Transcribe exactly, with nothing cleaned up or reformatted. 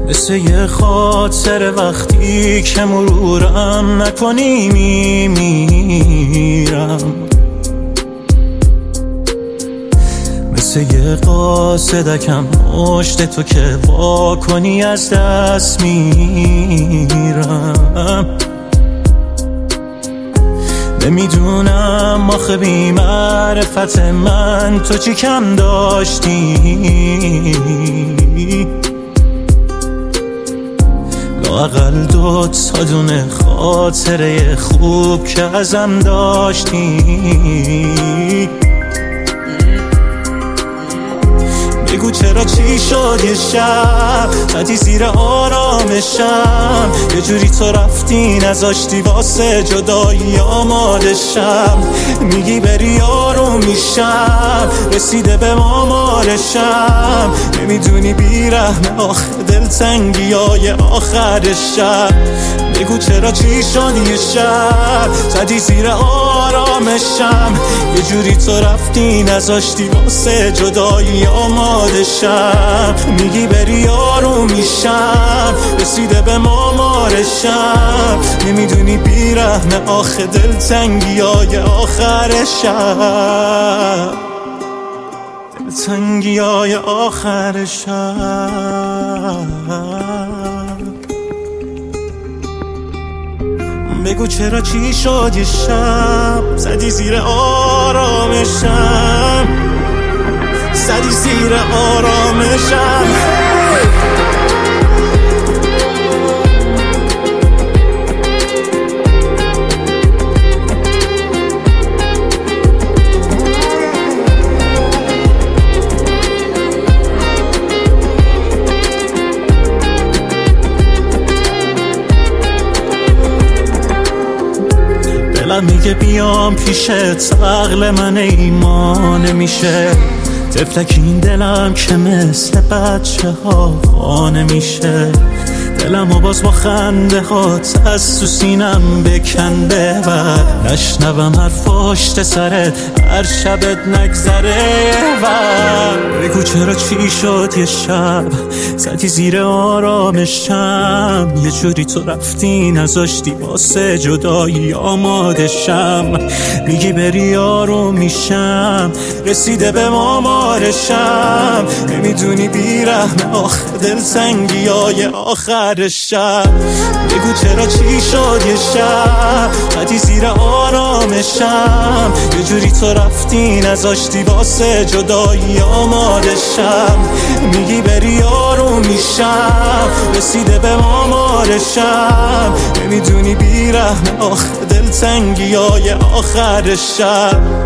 مثل یه خاطر وقتی که مرورم نکنی میمیرم، مثل یه قاصدکم مشت تو که وا کنی از دست میرم. نمیدونم آخه بی معرفت من تو چی کم داشتی، لااقل دو تا دونه خاطره خوب که ازم داشتی. بگو چرا چی شد یه شب زدی زیر آرامشم، یه جوری تو رفتی نذاشتی واسه جدایی آمادشم. میگی بری آروم میشم، رسیده به مامارشم، نمیدونی بیرحم آخه دلتنگی های آخر شب. بگو چرا چی شد یه شب زدی زیر آرامشم، یه جوری تو رفتی نذاشتی واسه جدایی آمادشم. میگی بری آروم میشم، رسیده به مامارشم، نمیدونی بیرحم آخه دلتنگی های آخر شب، دلتنگی های آخر شب. بگو چرا چی شد یه شب زدی زیر آرامشم، زدی زیر آرامشم. دلم میگه بیام پیشت، عقل من ایمان میشه، طفلک این دلم که مثل بچه ها خانه میشه. دلم و باز با خنده هات از تو سینم بکن ببر، نشنوم حرف پشت سرت هر شبت نگذره ور. بگو چرا چی شد یه شب زدی زیر آرامشم، یه جوری تو رفتی نذاشتی واسه جدایی آمادشم. میگی بری آروم میشم، رسیده به مامارشم، نمیدونی بیرحم آخه دلتنگی های آخر شب. بگو چرا چی شد یه شب زدی زیر آرامشم، یه جوری تو رفتی نذاشتی واسه جدایی آمادشم. میگی بری آروم میشم، رسیده به مامارشم، نمیدونی بیرحم آخه دلتنگی های آخر شب.